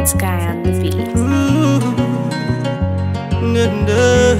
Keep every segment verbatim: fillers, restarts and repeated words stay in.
Sky on the beat. Ooh, no, no.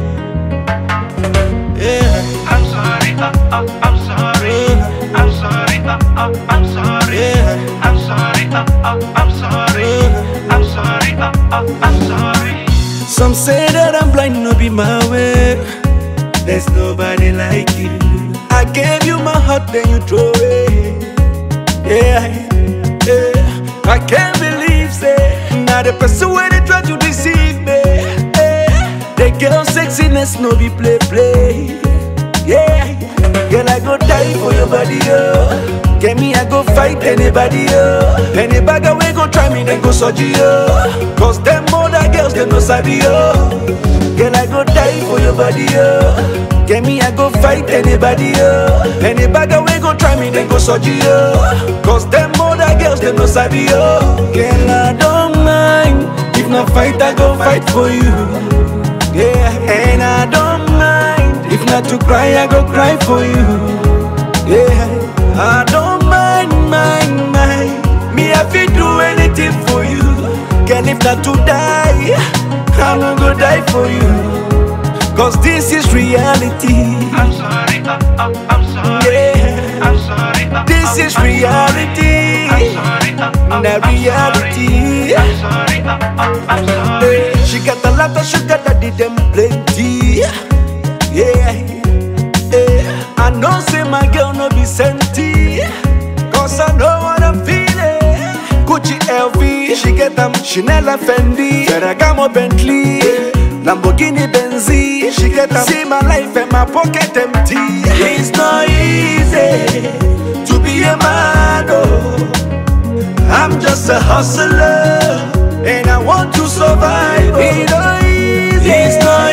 Yeah. I'm sorry, uh, uh, I'm sorry. I'm sorry, uh, uh, I'm sorry. Yeah. I'm sorry, uh, uh, I'm sorry. I'm sorry, uh, uh, I'm sorry. Some say that I'm blind, no be my way. There's nobody like you. I gave you my heart, then you throw it. Yeah, yeah. I can't believe, say, now the person where they try to deceive me. Yeah. The girl sexiness, no be play, play. Yeah, girl, I go die for your body, oh. Get me, I go fight anybody, oh. Any bagger we go try me, then go soji, oh. Cause them other girls, they no sabi, oh. Girl, I go die for your body, oh. Get me, I go fight anybody, oh. Any bagger we go try me, then go soji, oh. Cause them other girls, they no sabi, oh. Girl, I don't mind. If not fight, I go fight for you. Yeah, and I don't mind. If not to cry, I go cry for you. Yeah, I don't mind, mind, mind. Me, I feel do anything for you. Girl, if not to die, I'm gonna go die for you. Cause this is reality. I'm sorry, uh, uh, I'm sorry. Yeah, I'm sorry, uh, this uh, is I'm reality. sorry. I'm sorry, uh, uh, The I'm reality. sorry. I'm sorry, uh, uh, I'm sorry. Hey, she got a lot of sugar daddy, them plenty. Yeah, yeah. I know say my girl no be senti. Cause I know what I'm feeling. Gucci L V, she get them Chanel and Fendi, Ferragamo Bentley, Lamborghini Benzi. She get them. See my life and my pocket empty. It's not easy to be a man, oh. I'm just a hustler, and I want to survive. It's not easy, it's not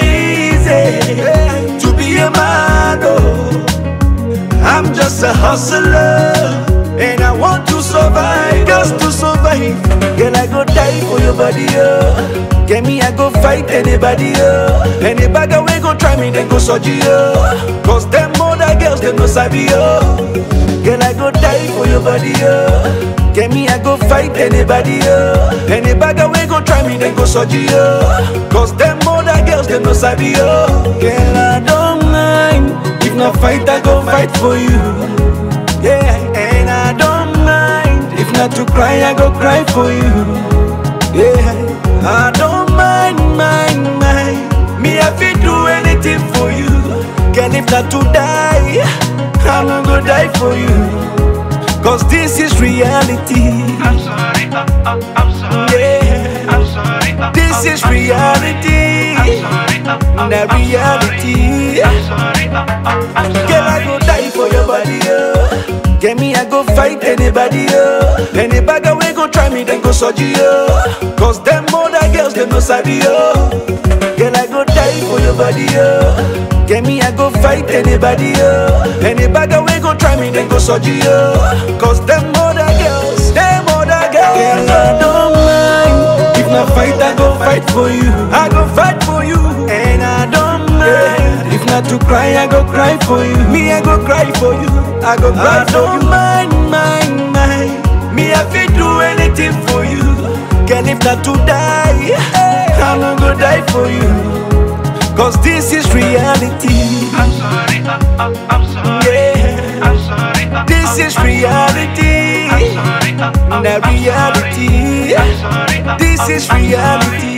easy to be a man, oh. I'm just a hustler, and I want to survive, just to survive. Girl, I go die for your body, oh. Get me, I go fight anybody, oh. Any bagger we go try me, then go soji, oh. Cause them other girls, they no sabi, oh. Girl, I go die for your body, oh. Get me, I go fight anybody, oh. Any bagger we go try me, then go soji, oh. Cause them other girls, they no sabi, oh. Girl, I don't mind. If not fight, I go fight for you. Yeah, and I don't mind. If not to cry, I go cry for you. Yeah, I don't mind, mind, mind. Me, I feel do anything for you. Girl, if not to die, I'm gonna go die for you. Cause this is reality. I'm sorry, uh, uh, I'm sorry. Yeah, I'm sorry, uh, this uh, is I'm reality. sorry. I'm sorry, uh, uh, The I'm reality. sorry. I'm sorry, uh, uh, I'm sorry. Girl, I go die for your body, oh. Get me, I go fight anybody, oh. Any bagger we go try me, then go soji, oh. Cause them other girls, they no sabi, oh. Girl, I go die for your body, oh. Get me, I go fight anybody, oh. Any bagger we go try me, then go soji, oh. Cause them other girls, them other girls. Girl, I don't mind. If not fight, I go fight for you. I go fight for you. And I don't mind. If not to cry, I go cry for you. Me, I go cry for you. I go cry I for you. Mind, mind, mind. Me, I feel do anything for you. Girl, if not to die, I'm gonna go die for you. Cause this is reality. I'm sorry, uh, uh, I'm sorry. Yeah, I'm sorry, uh, this uh, is I'm reality. sorry. I'm sorry, uh, uh, The I'm reality. sorry. I'm sorry, uh, This uh, is I'm sorry. reality.